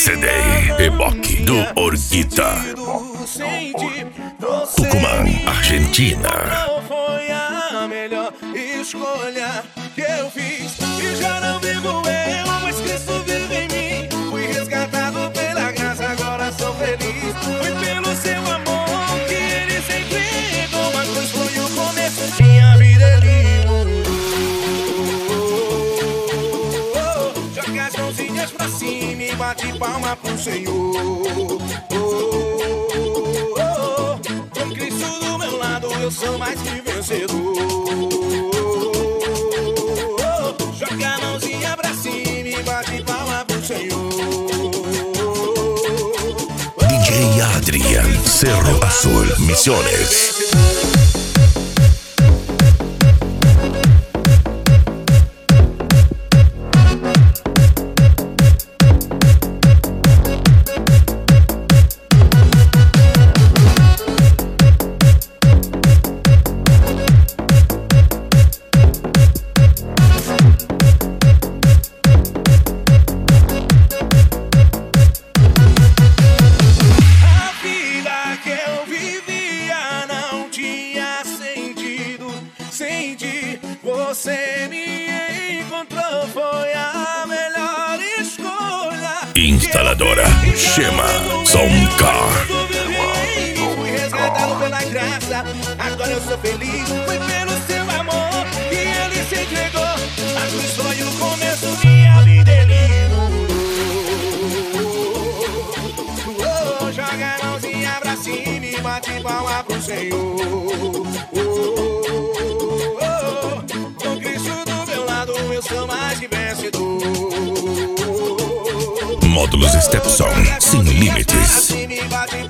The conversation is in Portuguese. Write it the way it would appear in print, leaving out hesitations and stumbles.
CD Reboque do Orguita, Tucumã, Argentina. Não foi a melhor escolha que eu fiz e já não vivo eu, mas Cristo vive em mim. Fui resgatado pela graça, agora sou feliz. Foi pelo seu amor que ele se entregou. Uma cruz foi o começo, minha vida ele mudou. Joga as mãozinhas pra cima e bate palma pro Senhor. Com Cristo do meu lado eu sou mais que vencedor. Joga a mãozinha pra cima e bate palma pro Senhor. DJ Adrian, Cerro Azul, Misiones. Você me encontrou, foi a melhor escolha. Instaladora Chama Somcar. Fui resgatado pela graça, agora eu sou feliz. Foi pelo seu amor que ele se entregou. A cruz foi o começo, minha vida ele mudou. Joga a mãozinha pra cima e bate palma pro Senhor. Eu sou mais que vencedor. Módulos Stepson, sem limites.